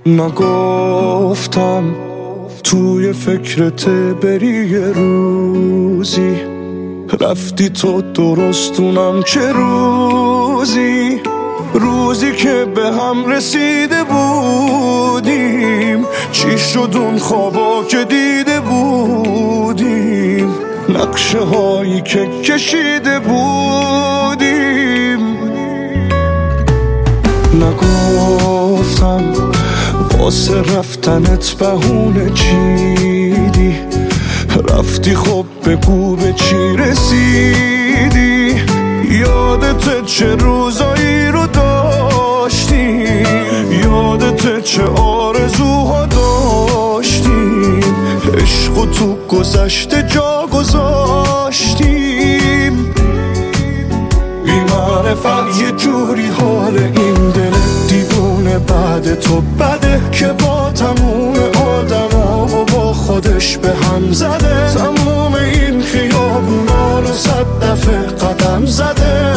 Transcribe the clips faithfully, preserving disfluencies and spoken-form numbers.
نگفتم توی فکرت بری یه روزی، رفتی تو درستونم چه روزی، روزی که به هم رسیده بودیم، چی شد اون خوابا که دیده بودیم، نقشه هایی که کشیده بودیم. نگفتم واسه رفتنت بهونه چیدی، رفتی خب بگو به چی رسیدی، یادت چه روزایی رو داشتیم، یادت چه آرزوها داشتیم، عشق تو گذشته جا گذاشتیم. بی معرفت یه جوری حال این دل دیوونه بعد تو بده، که با تموم آدما و با خودش به هم زده، تموم این خیابونا رو صد دفعه قدم زده.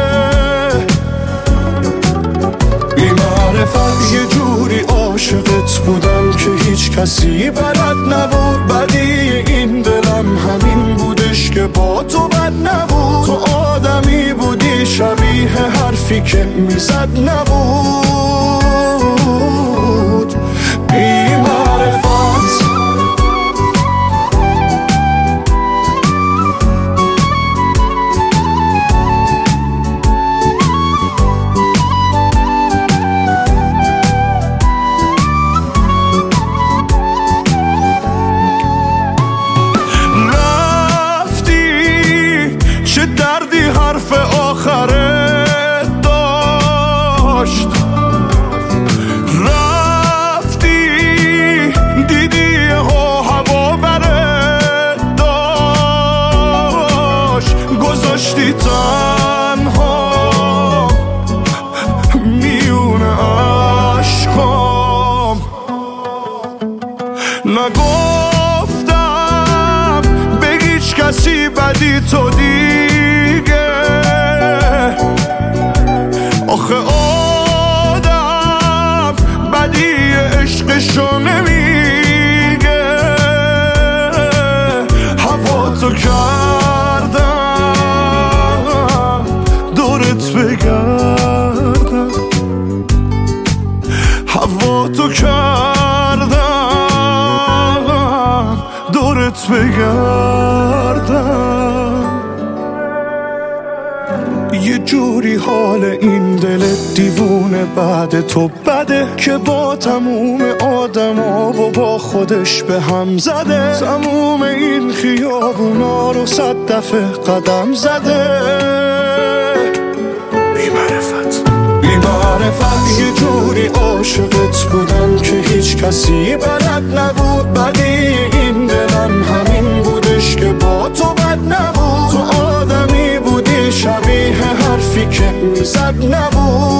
بی معرفت یه جوری عاشقت بودم که هیچ کسی بلد نبود، بدی این دلم همین بودش که با تو بد نبود، تو آدمی بودی شبیه حرفی که میزد نبود. بی معرفت دردی حرف آخره داشت، رفتی دیدی ها هوا بره داشت، گذاشتی تنها میون عشقام. نگفتم به هیچ کسی بدی تو دیگه، آخه آدم بدی عشقشو نمیگه، هوا تو کردم دورت بگردم، هوا تو کردم دورت بگردم. یه جوری حال این دل دیوونه بعد تو بده، که با تموم آدما و با خودش به هم زده، تموم این خیابونا رو صد دفعه قدم زده. بی معرفت بی معرفت یه جوری عاشقت بودم که هیچ کسی بلد نبود، بدی این دلم همین بودش که با تو بد نبود، تو آدمی بودی شبیه حرفی که میزد نبود.